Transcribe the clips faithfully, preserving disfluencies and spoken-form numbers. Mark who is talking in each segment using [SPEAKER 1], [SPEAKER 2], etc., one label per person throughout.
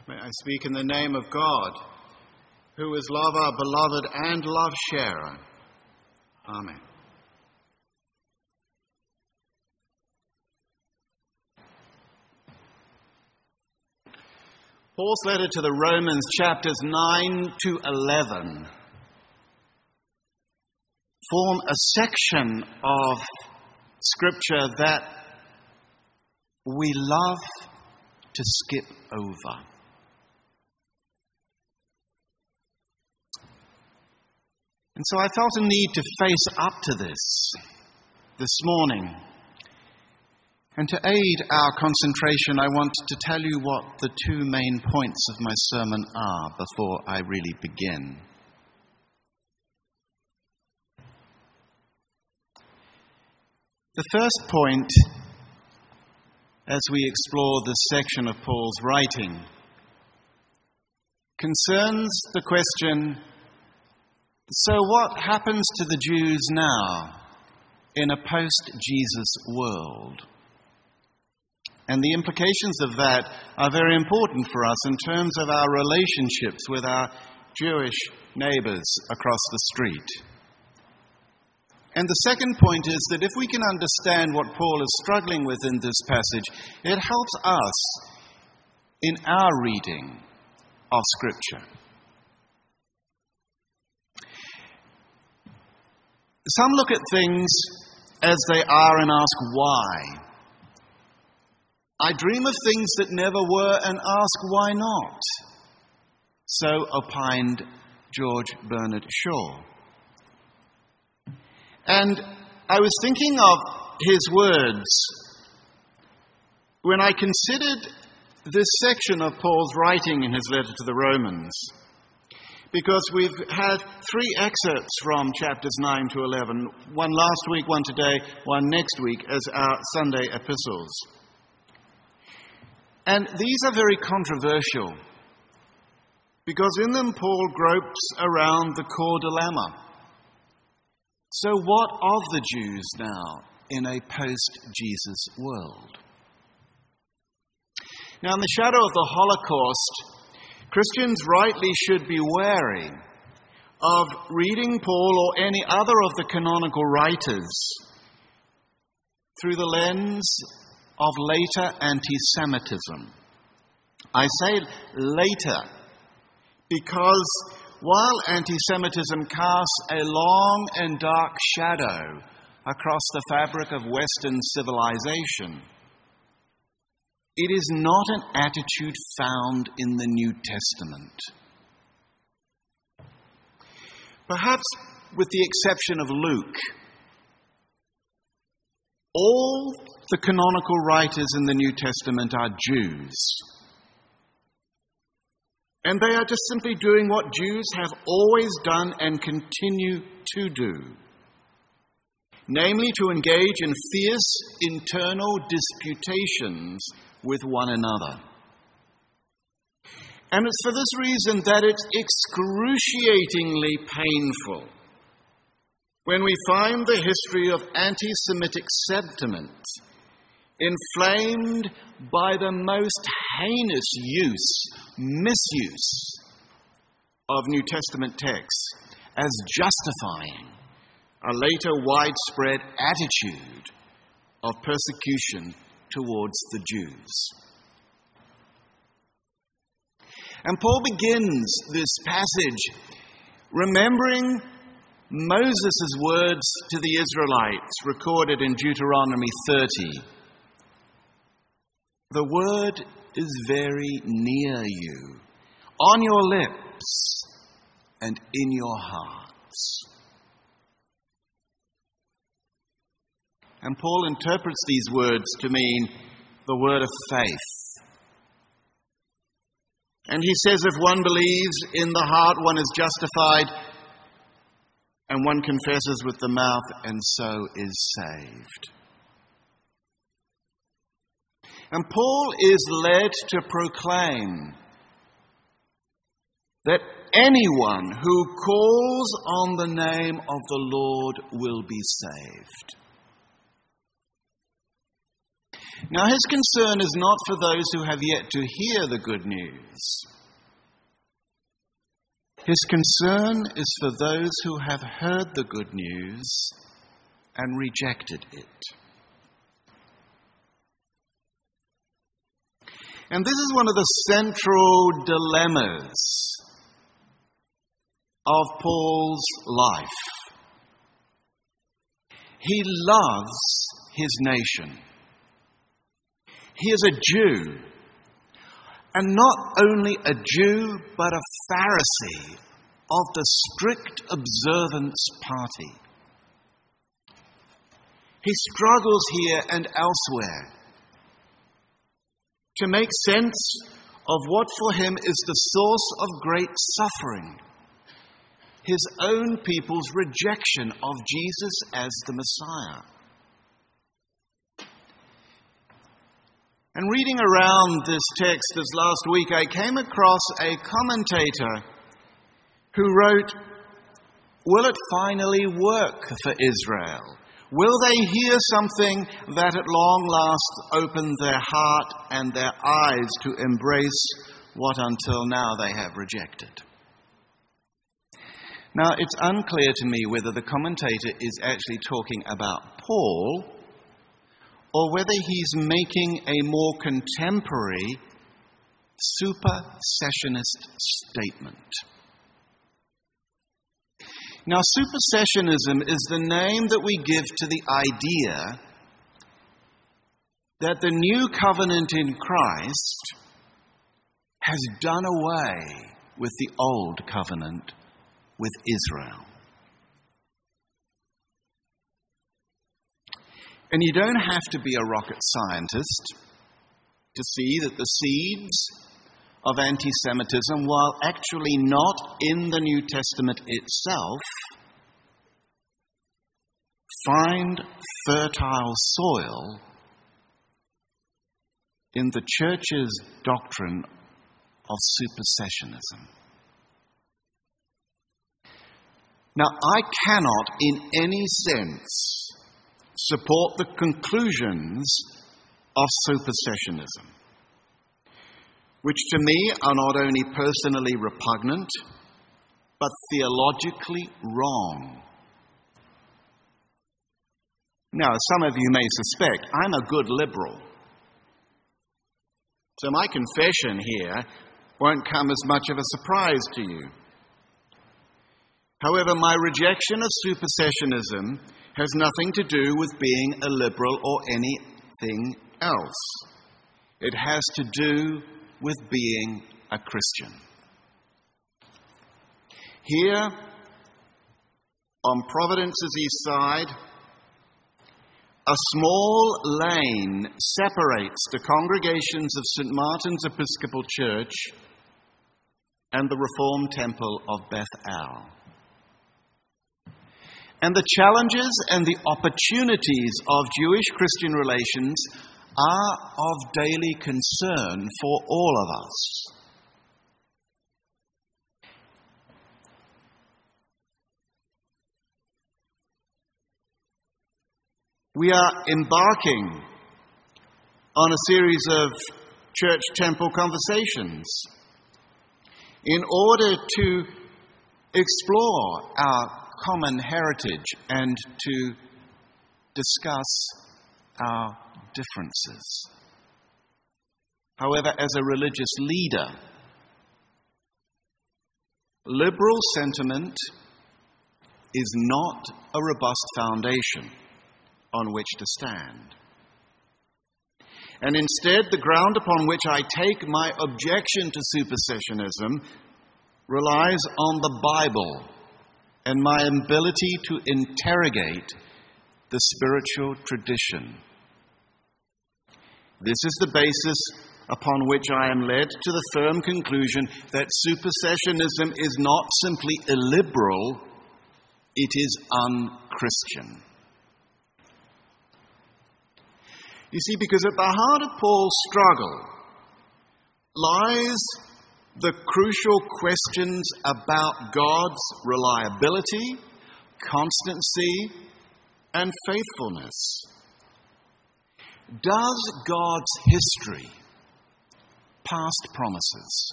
[SPEAKER 1] May I speak in the name of God, who is lover, beloved, and love-sharer. Amen. Paul's letter to the Romans, chapters nine to eleven, form a section of Scripture that we love to skip over. And so I felt a need to face up to this this morning. And to aid our concentration, I want to tell you what the two main points of my sermon are before I really begin. The first point, as we explore this section of Paul's writing, concerns the question, so what happens to the Jews now in a post-Jesus world? And the implications of that are very important for us in terms of our relationships with our Jewish neighbors across the street. And the second point is that if we can understand what Paul is struggling with in this passage, it helps us in our reading of Scripture. Some look at things as they are and ask why. I dream of things that never were and ask why not. So opined George Bernard Shaw. And I was thinking of his words when I considered this section of Paul's writing in his letter to the Romans, because we've had three excerpts from chapters nine to eleven, one last week, one today, one next week, as our Sunday epistles. And these are very controversial, because in them Paul gropes around the core dilemma. So what of the Jews now in a post-Jesus world? Now, in the shadow of the Holocaust, Christians rightly should be wary of reading Paul or any other of the canonical writers through the lens of later anti-Semitism. I say later because while anti-Semitism casts a long and dark shadow across the fabric of Western civilization, it is not an attitude found in the New Testament. Perhaps with the exception of Luke, all the canonical writers in the New Testament are Jews. And they are just simply doing what Jews have always done and continue to do, namely to engage in fierce internal disputations with one another. And it's for this reason that it's excruciatingly painful when we find the history of anti-Semitic sentiment inflamed by the most heinous use, misuse of New Testament texts as justifying a later widespread attitude of persecution towards the Jews. And Paul begins this passage remembering Moses' words to the Israelites recorded in Deuteronomy thirty. The word is very near you, on your lips and in your hearts. And Paul interprets these words to mean the word of faith. And he says if one believes in the heart, one is justified, and one confesses with the mouth, and so is saved. And Paul is led to proclaim that anyone who calls on the name of the Lord will be saved. Now, his concern is not for those who have yet to hear the good news. His concern is for those who have heard the good news and rejected it. And this is one of the central dilemmas of Paul's life. He loves his nation. He is a Jew. And not only a Jew, but a Pharisee of the strict observance party. He struggles here and elsewhere to make sense of what for him is the source of great suffering: his own people's rejection of Jesus as the Messiah. And reading around this text this last week, I came across a commentator who wrote, "Will it finally work for Israel? Will they hear something that at long last opened their heart and their eyes to embrace what until now they have rejected?" Now, it's unclear to me whether the commentator is actually talking about Paul, or whether he's making a more contemporary supersessionist statement. Now, supersessionism is the name that we give to the idea that the new covenant in Christ has done away with the old covenant with Israel. And you don't have to be a rocket scientist to see that the seeds of anti-Semitism, while actually not in the New Testament itself, find fertile soil in the Church's doctrine of supersessionism. Now, I cannot in any sense support the conclusions of supersessionism, which to me are not only personally repugnant, but theologically wrong. Now, as some of you may suspect, I'm a good liberal. So my confession here won't come as much of a surprise to you. However, my rejection of supersessionism has nothing to do with being a liberal or anything else. It has to do with being a Christian. Here, on Providence's east side, a small lane separates the congregations of Saint Martin's Episcopal Church and the Reformed Temple of Beth El. And the challenges and the opportunities of Jewish-Christian relations are of daily concern for all of us. We are embarking on a series of church-temple conversations in order to explore our common heritage and to discuss our differences. However, as a religious leader, liberal sentiment is not a robust foundation on which to stand. And instead, the ground upon which I take my objection to supersessionism relies on the Bible and my ability to interrogate the spiritual tradition. This is the basis upon which I am led to the firm conclusion that supersessionism is not simply illiberal, it is unchristian. You see, because at the heart of Paul's struggle lies the crucial questions about God's reliability, constancy, and faithfulness. Does God's history, past promises,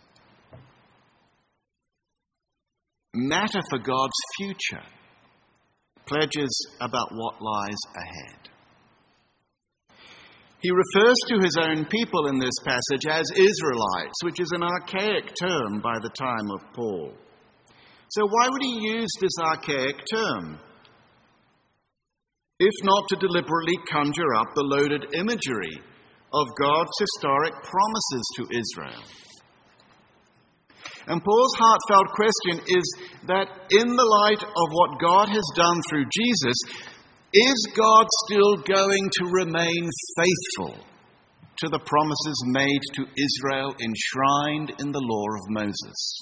[SPEAKER 1] matter for God's future, pledges about what lies ahead? He refers to his own people in this passage as Israelites, which is an archaic term by the time of Paul. So why would he use this archaic term, if not to deliberately conjure up the loaded imagery of God's historic promises to Israel? And Paul's heartfelt question is that in the light of what God has done through Jesus, is God still going to remain faithful to the promises made to Israel enshrined in the law of Moses?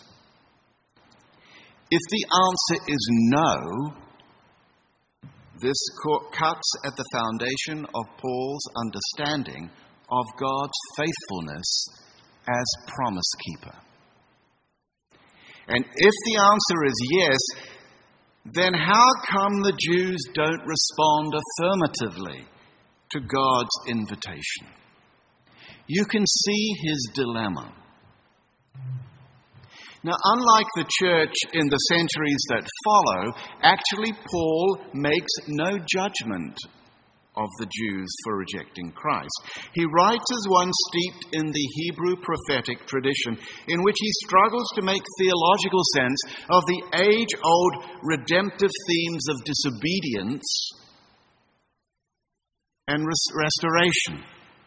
[SPEAKER 1] If the answer is no, this cuts at the foundation of Paul's understanding of God's faithfulness as promise keeper. And if the answer is yes, then how come the Jews don't respond affirmatively to God's invitation? You can see his dilemma. Now, unlike the church in the centuries that follow, actually Paul makes no judgment of the Jews for rejecting Christ. He writes as one steeped in the Hebrew prophetic tradition, in which he struggles to make theological sense of the age-old redemptive themes of disobedience and res- restoration.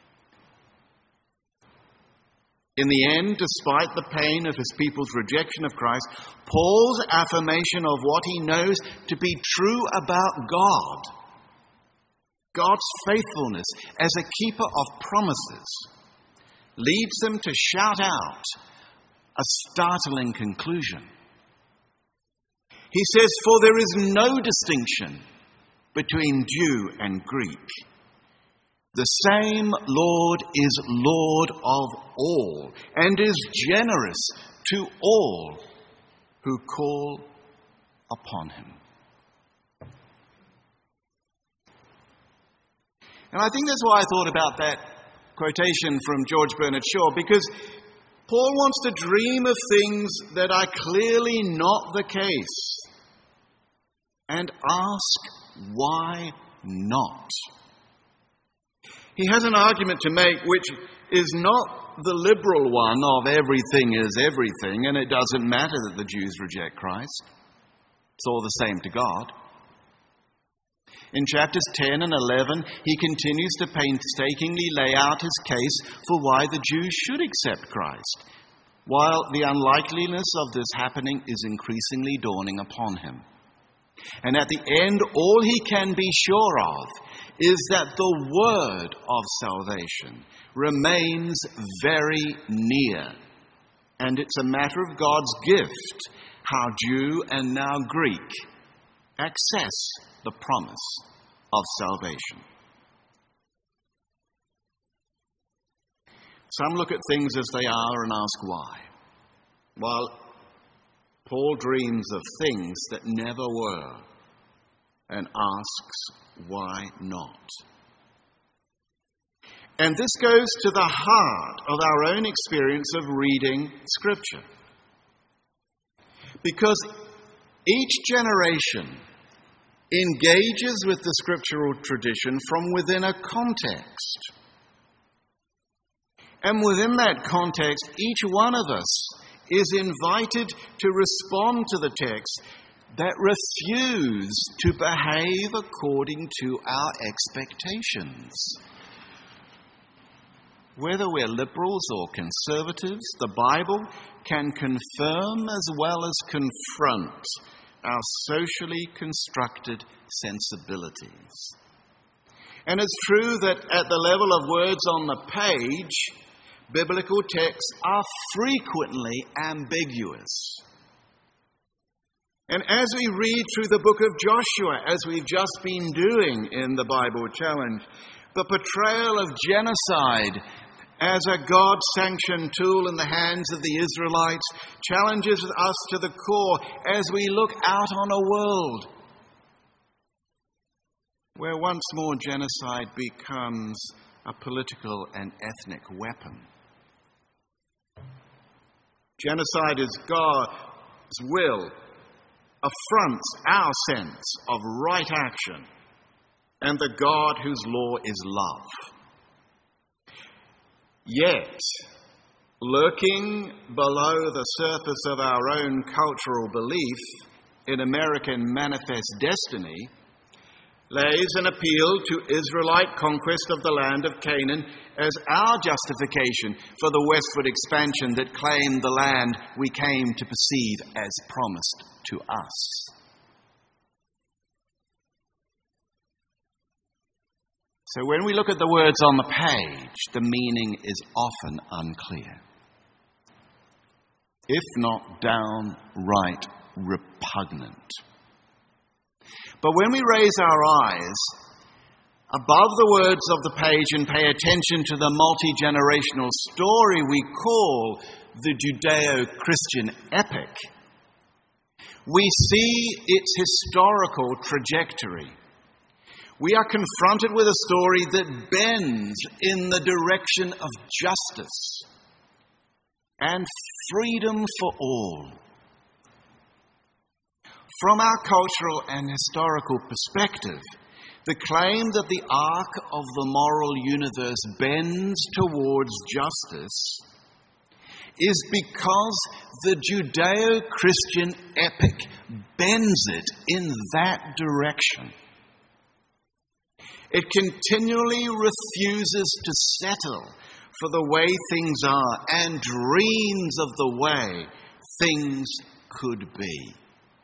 [SPEAKER 1] In the end, despite the pain of his people's rejection of Christ, Paul's affirmation of what he knows to be true about God, God's faithfulness as a keeper of promises, leads them to shout out a startling conclusion. He says, "For there is no distinction between Jew and Greek. The same Lord is Lord of all and is generous to all who call upon him." And I think that's why I thought about that quotation from George Bernard Shaw, because Paul wants to dream of things that are clearly not the case and ask, why not? He has an argument to make which is not the liberal one of everything is everything, and it doesn't matter that the Jews reject Christ. It's all the same to God. In chapters ten and eleven, he continues to painstakingly lay out his case for why the Jews should accept Christ, while the unlikeliness of this happening is increasingly dawning upon him. And at the end, all he can be sure of is that the word of salvation remains very near. And it's a matter of God's gift how Jew and now Greek access the promise of salvation. Some look at things as they are and ask why, while Paul dreams of things that never were and asks why not. And this goes to the heart of our own experience of reading Scripture. Because each generation engages with the scriptural tradition from within a context. And within that context, each one of us is invited to respond to the text that refuse to behave according to our expectations. Whether we're liberals or conservatives, the Bible can confirm as well as confront our socially constructed sensibilities. And it's true that at the level of words on the page, biblical texts are frequently ambiguous. And as we read through the book of Joshua, as we've just been doing in the Bible Challenge, the portrayal of genocide as a God-sanctioned tool in the hands of the Israelites challenges us to the core as we look out on a world where once more genocide becomes a political and ethnic weapon. Genocide is God's will, affronts our sense of right action and the God whose law is love. Yet, lurking below the surface of our own cultural belief in American manifest destiny lays an appeal to Israelite conquest of the land of Canaan as our justification for the westward expansion that claimed the land we came to perceive as promised to us. So when we look at the words on the page, the meaning is often unclear, if not downright repugnant. But when we raise our eyes above the words of the page and pay attention to the multi-generational story we call the Judeo-Christian epic, we see its historical trajectory. We are confronted with a story that bends in the direction of justice and freedom for all. From our cultural and historical perspective, the claim that the arc of the moral universe bends towards justice is because the Judeo-Christian epic bends it in that direction. It continually refuses to settle for the way things are and dreams of the way things could be.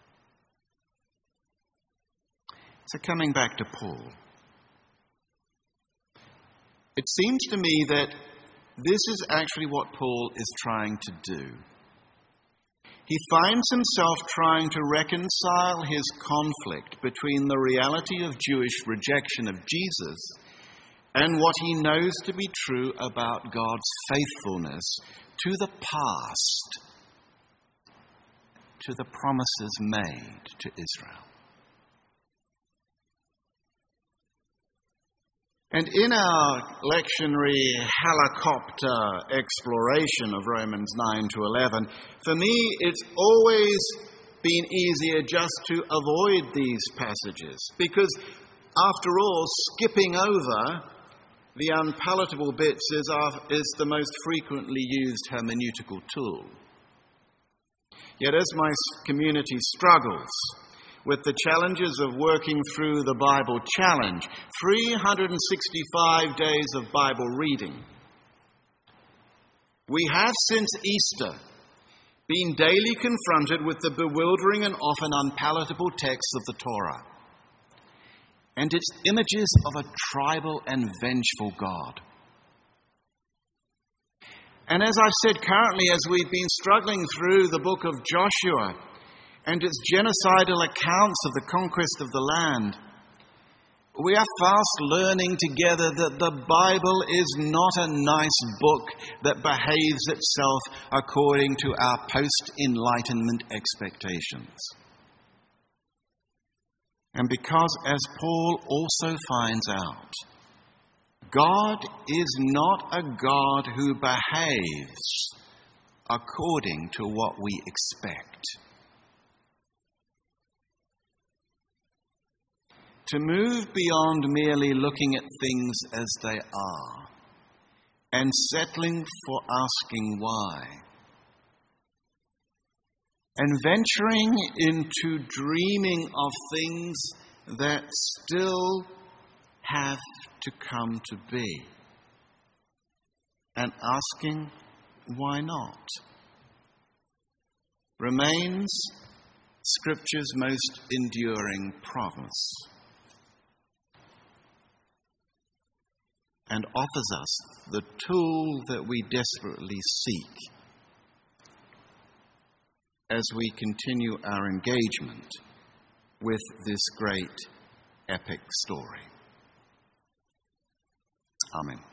[SPEAKER 1] So coming back to Paul, it seems to me that this is actually what Paul is trying to do. He finds himself trying to reconcile his conflict between the reality of Jewish rejection of Jesus and what he knows to be true about God's faithfulness to the past, to the promises made to Israel. And in our lectionary helicopter exploration of Romans nine to eleven, for me it's always been easier just to avoid these passages, because after all, skipping over the unpalatable bits is, our, is the most frequently used hermeneutical tool. Yet as my community struggles with the challenges of working through the Bible Challenge, three hundred sixty-five days of Bible reading, we have since Easter been daily confronted with the bewildering and often unpalatable texts of the Torah and its images of a tribal and vengeful God. And as I've said, currently, as we've been struggling through the book of Joshua and its genocidal accounts of the conquest of the land, we are fast learning together that the Bible is not a nice book that behaves itself according to our post-Enlightenment expectations. And because, as Paul also finds out, God is not a God who behaves according to what we expect. To move beyond merely looking at things as they are and settling for asking why, and venturing into dreaming of things that still have to come to be, and asking why not, remains Scripture's most enduring promise, and offers us the tool that we desperately seek as we continue our engagement with this great epic story. Amen.